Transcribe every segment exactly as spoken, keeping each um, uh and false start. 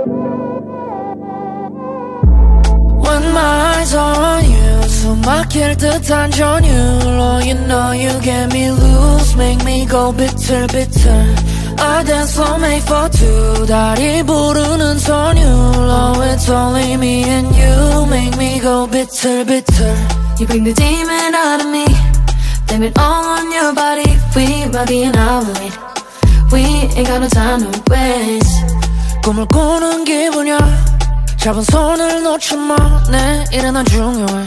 When my eyes on you, 숨 막힐 듯한 전율로 You know you get me loose, make me go bitter bitter. I dance slow made for two, 다리 부르는 선율로 It's only me and you, make me go bitter bitter. You bring the demon out of me, blame it all on your body. We might be an outlet, we ain't got no time to waste. 꿈을 꾸는 기분이야, 잡은 손을 놓지 마. 내일은 안 중요해,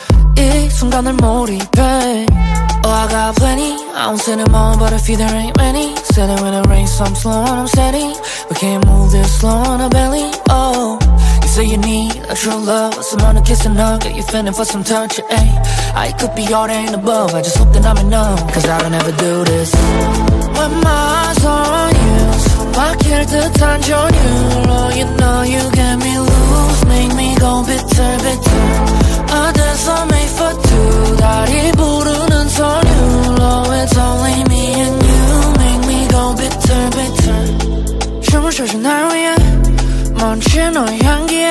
이 순간을 몰입해. Oh, I got plenty, I won't say them all, but if you there ain't many. Said it when it rains, so I'm slow and I'm steady. We can't move this slow on our belly. Oh, you say you need a true love, someone to kiss and hug, get you feeling for some touch, eh? I could be all that and above, I just hope that I'm enough, cause I don't ever do this. When my eyes on you, 숨 막힐 듯한 전율로 You know you get me loose, make me go bitter bitter. I dance so made for two, 다리 부르는 선율로 It's only me and you, make me go bitter bitter. 춤을 춰줘 날 위해, 멈춘 너의 향기에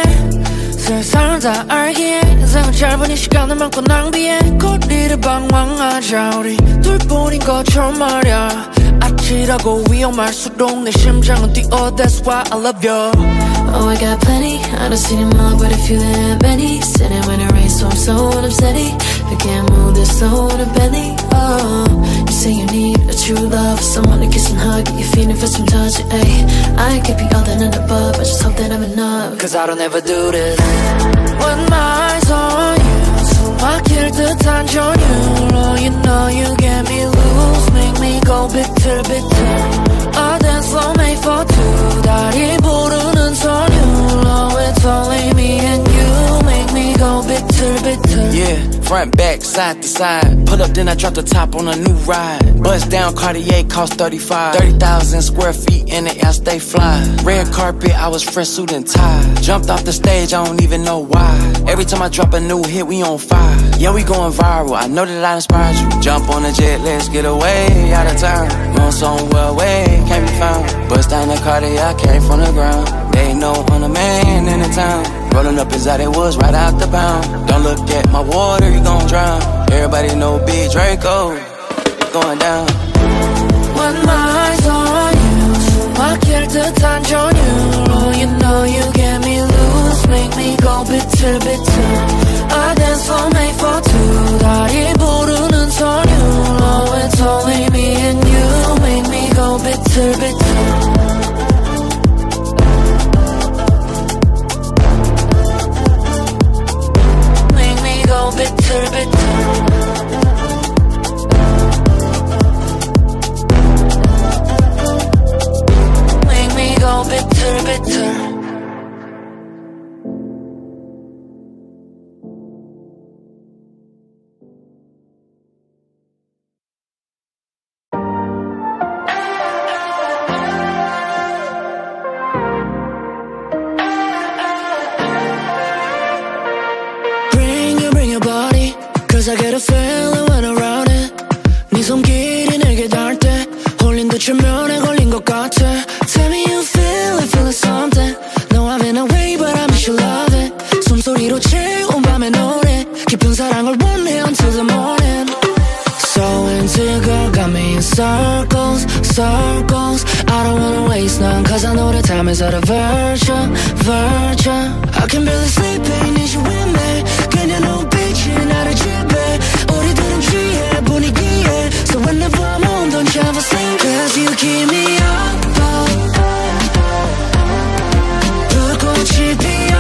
세상을 다 알기에 인생은 짧은 이 시간을 많고 낭비해. 거리를 방황하자 우리 둘뿐인 것처럼 말야. 아찔하고 위험할수록 내 심장은 뛰어. That's why I love you. Oh, I got plenty, I don't see them all, but if you there many. Sitting when it rains, so I'm so unsteady. We can't move this slow in a belly. Oh, you say you need a true love, someone to kiss and hug, get you feeling for some touch, ayy. I could be all that and above, I just hope that I'm enough, cause I don't ever do this. When my eyes on you, 숨 막힐 듯한 전율로 You know you get me loose, make me go bitter bitter. I dance slow made for two, 다리 부르는 선율로 It's only me and you, make me go bitter bitter. Yeah, front, back, side to side. Pull up, then I drop the top on a new ride. Bust down, Cartier cost thirty-five. thirty thousand square feet in the air, stay fly. Red carpet, I was fresh suit and tie. Jumped off the stage, I don't even know why. Every time I drop a new hit, we on fire. Yeah, we going viral, I know that I inspired you. Jump on the jet, let's get away, out of town. You on somewhere away, can't be found. Bust down the Cartier, I came from the ground. They know I'm the man in the town. Rolling up is how they was right out the pound. Don't look at my water, you gon' drown. Everybody know Big Draco going down. When my eyes on you, 숨 막힐 듯한 전율로 You know you get me loose, make me go bitter bitter. I dance so made for two, 다리 부르는 선율로 It's only me and you, make me go bitter bitter. Go bitter, bitter. Make me go bitter, bitter. Cause I get a feeling when around it. 네 손길이 내게 닿을 때 홀린 듯 최면에 걸린 것 같아. Tell me you feel it, feeling something. No, I've been away but I miss your loving. 숨소리로 채운 밤의 노래. 깊은 사랑을 원해 until the morning. So into your girl, got me in circles, circles. I don't wanna waste none, cause I know the time is out of virtue, virtue. I can barely sleep, ain't need you with me. 그냥 눈빛이 나를 지배. 우리들은 취해 분위기에. So whenever I'm on, don't you ever sleep. Cause you keep me up, up. 불꽃이 피어.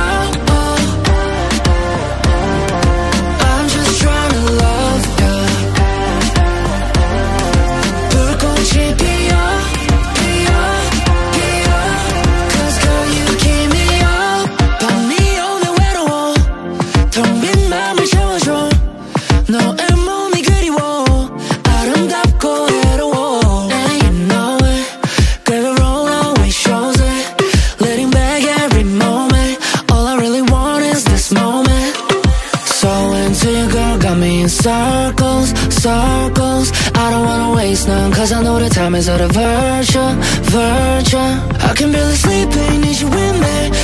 I'm just trying to love you. 불꽃이 피어, 피어, 피어. Cause girl you keep me up. 밤이 오면 외로워. 텅 빈 맘을 채워줘. 너의 몸이 그리워. 아름답고 외로워. And you know it. Girl, the roll always shows it. Letting back every moment. All I really want is this moment. So into you, girl, got me in circles, circles. I don't wanna waste none, cause I know the time is out of virtue, virtue. I can barely sleep, ain't need you with me.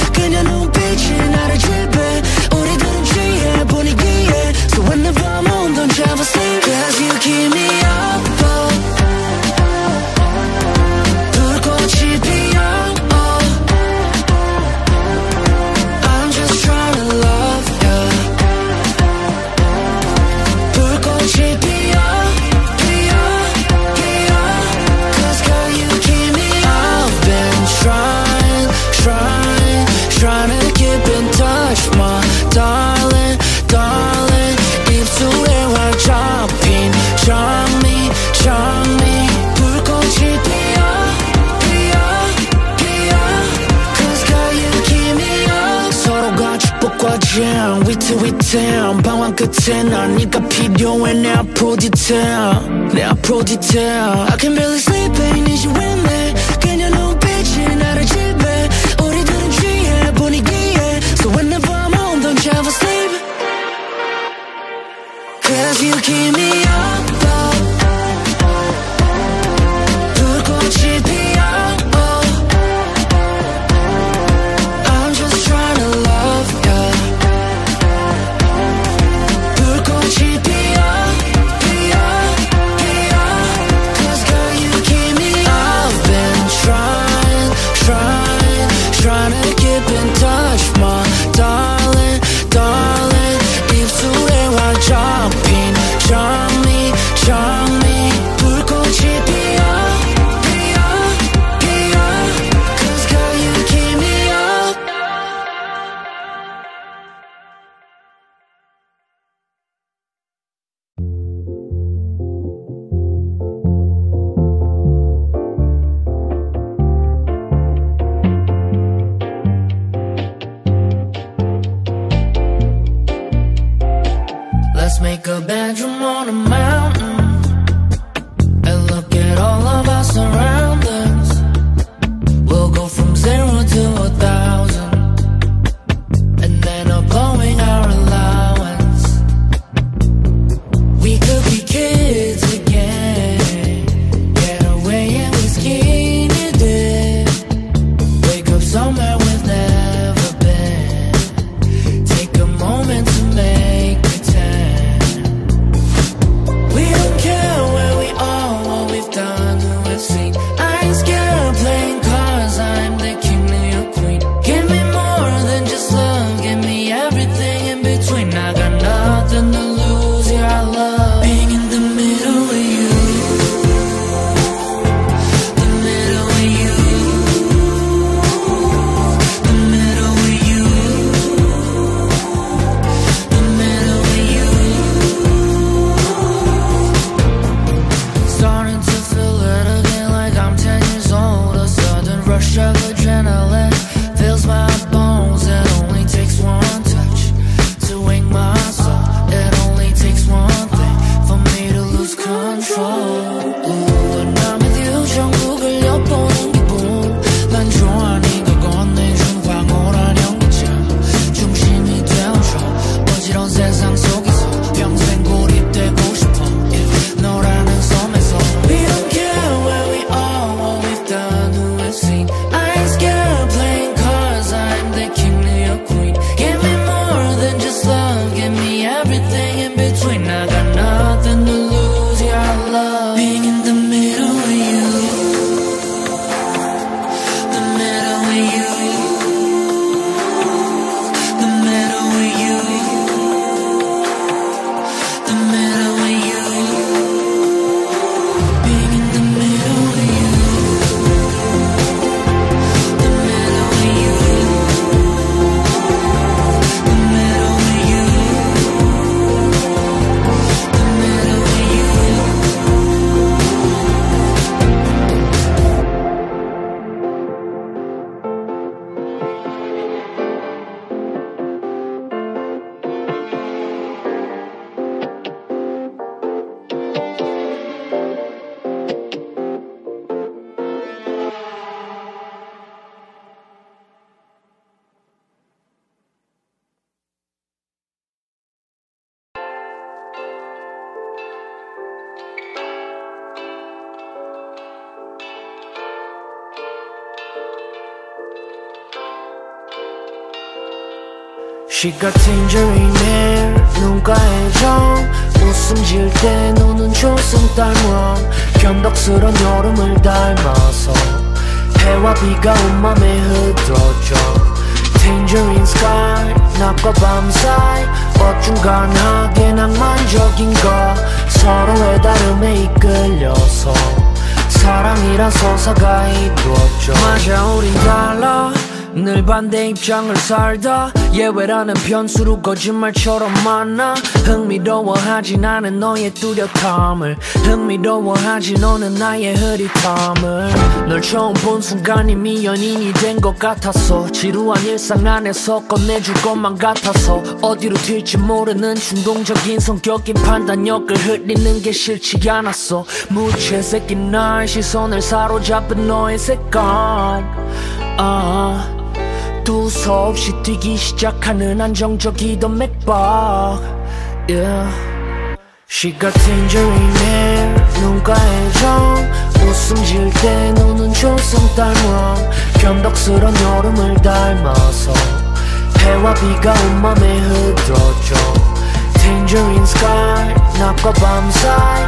위장 위태위태한 방황 끝에 난 네가 필요해 내 앞으로 디테일 내 앞으로 디테일 I can barely sleep ain't need you with me 그냥 눈빛이 나를 지배 우리들은 취해 분위기에 So whenever I'm home don't you ever sleep Cause you keep me up 불꽃이 피어 I'm just trying to love you 불꽃이 피어 피어 피어 Cause girl you keep me up I've been trying, trying, trying to keep in touch my darling, darling 입술에 와 잡힌 장미, 장미 불꽃이 피어 Let's make a bedroom on a mountain and look at all of our surroundings. We'll go from zero to a thousand and then up blowing our allowance. We could be kids again, get away and we skinny dip. Wake up somewhere we've never been. Take a moment to make we don't care where we are, what we've done, who we've seen. I ain't scared of playing cards, I'm the king and your queen. Give me more than just love, give me everything in between. I got nothing to lose, yeah I love being in the middle with you. The middle with you. The middle with you. The middle with you. Starting to feel it again like I'm ten years old. A sudden rush of adrenaline fills my bones. It only takes one touch to wake my soul. It only takes one thing for me to lose control. Ooh, when I'm with you 전국을 엿보는 기분 난 좋아하니까 건네준 황홀한 연기처럼 중심이 되어줘 어지러운 세상 속에서 평생 고립되고 싶어 yeah, 너라는 섬에서 We don't care where we are, what we've done, who we've seen. I ain't scared of playing cards, I'm the king and your queen. Give me more than just love, give me everything in between. I got nothing to lose, yeah I love being in the middle with you. The middle with you. The middle with you. The middle with you. Being in the middle with you. The middle with you. The middle with you. The middle with you. She got tangerine hair, 눈가에 점 웃음 지을 때 노는 조승 닮은 변덕스런 여름을 닮아서 해와 비가 온 맘에 흐드러져 Tangerine sky, 낮과 밤 사이 어중간하게 낭만적인 거 서로의 다름에 이끌려서 사랑이란 서사가 이루어져 맞아 우린 달라 늘 반대 입장을 살다 예외라는 변수로 거짓말처럼 많아. 흥미로워하진 않은 너의 뚜렷함을, 흥미로워하지 너는 나의 흐릿함을. 널 처음 본 순간 이미 연인이 된 것 같았어. 지루한 일상 안에서 꺼내줄 것만 같아서 어디로 튈지 모르는 충동적인 성격인 판단력을 흐리는 게 싫지 않았어. 무채색인 나의 시선을 사로잡은 너의 색감, 아, 두서없이 뛰기 시작하는 안정적이던 맥박, yeah. She got tangerine hair, 눈가에 정, 웃음 질 때 노는 초성 닮아. 변덕스런 여름을 닮아서 해와 비가 온 맘에 흐드러져. Tangerine sky, 낮과 밤 사이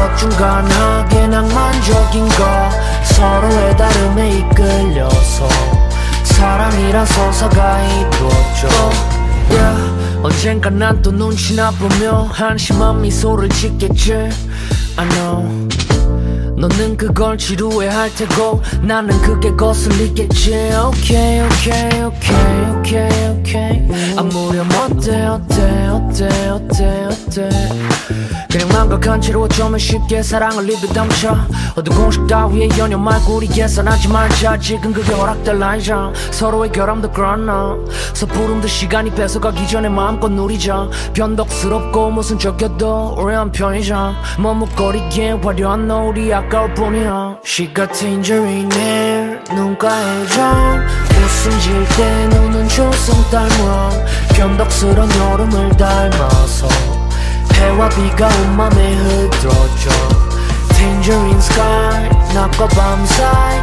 어중간하게 낭만적인 거. 서로의 다름에 이끌려서 사랑이란 서사가 이루어져, yeah. 언젠간 난 또 눈치 나쁘며 한심한 미소를 짓겠지, I know. 너는 그걸 지루해할 테고 나는 그게 거슬리겠지. Okay, okay, okay, okay, okay. 아무렴 어때, 어때, 어때, 어때, 어때. 그냥 망각한 채로 어쩌면 쉽게 사랑을 입에 담쳐. 어두운 공식 따위에 연연 말고 우리 계산하지 말자. 지금 그게 허락될 나이자. 서로의 결함도 그러나 서부름도 시간이 뺏어가기 전에 마음껏 누리자. 변덕스럽고 무슨 적여도 오래한 편이자. 머뭇거리기에 화려한 너울이 아까울 뿐이야. She got tangerine hair, 눈가에 정, 웃음 질 때 노는 초성 닮아. 변덕스런 여름을 닮아서 해와 비가 온 맘에 흐드러져. Tangerine sky, 낮과 밤 사이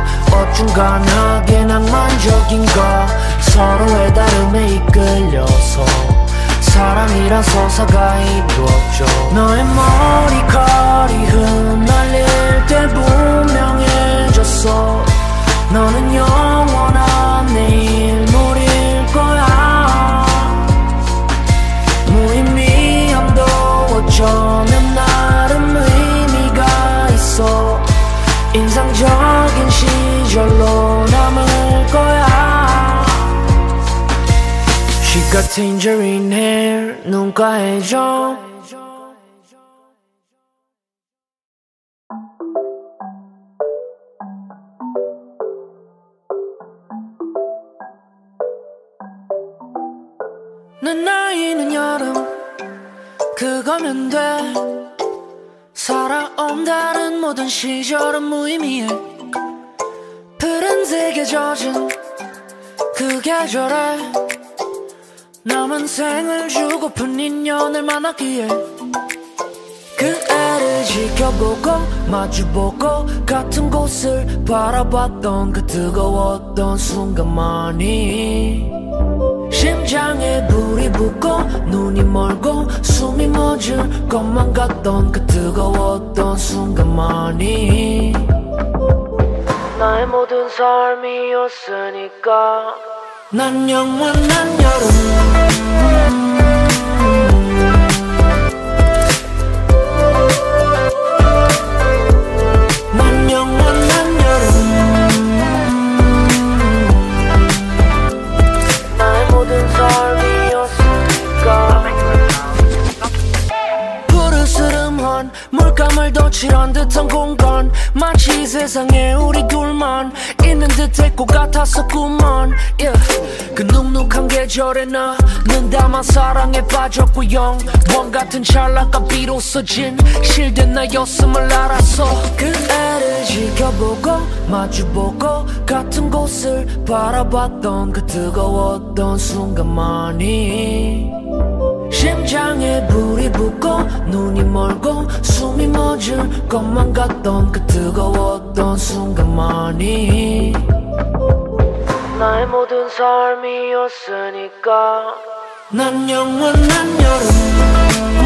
어중간하게 낭만적인 거. 서로의 다름에 이끌려서 사랑이란 서사가 이루어져. 너의 머리카락이 흩날릴 때 분명해졌어. 너는 영원한 내 일몰일 거야. 무의미함도 어쩌면 나름 의미가 있어. 인상적인 시절로 남을 거야. She got tangerine hair, 눈가에 정. 내 나이는 여름, 그거면 돼. 살아온 다른 모든 시절은 무의미해. 푸른색에 젖은 그 계절에 남은 생을 주고픈 인연을 만나기에 그 애를 지켜보고 마주보고 같은 곳을 바라봤던 그 뜨거웠던 순간만이 심장에 불이 붙고 눈이 멀고 숨이 멎을 것만 같던 그 뜨거웠던 순간만이 나의 모든 삶이었으니까. 난 영원한 여름, 난 영원한 여름. 나의 모든 삶이었으니까. 푸르스름한 물감을 덧칠한 듯한 공간. 마치 세상에 우리 둘만 있는 듯할 것 같았었구만, yeah. 그 눅눅한 계절에 나는 다만 사랑에 빠졌고 영원 같은 찰나가 비로소 진실된 나였음을 알았어. 그 애를 지켜보고 마주보고 같은 곳을 바라봤던 그 뜨거웠던 순간만이 심장에 불이 붙고 눈이 멀고 숨이 멎을 것만 같던 그 뜨거웠던 순간만이 나의 모든 삶이었으니까. 난 영원한 여름,